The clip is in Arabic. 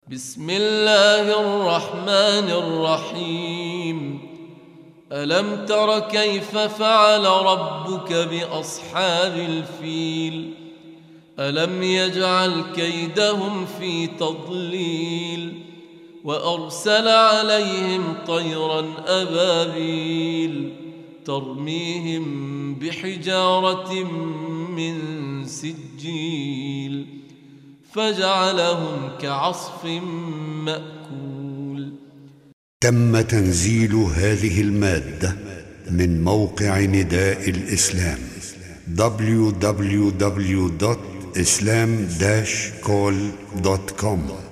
بسم الله الرحمن الرحيم. ألم تر كيف فعل ربك بأصحاب الفيل؟ ألم يجعل كيدهم في تضليل وأرسل عليهم طيرا أبابيل ترميهم بحجارة من سجيل فجعلهم كعصف مأكول. تم تنزيل هذه المادة من موقع نداء الإسلام www.islam-call.com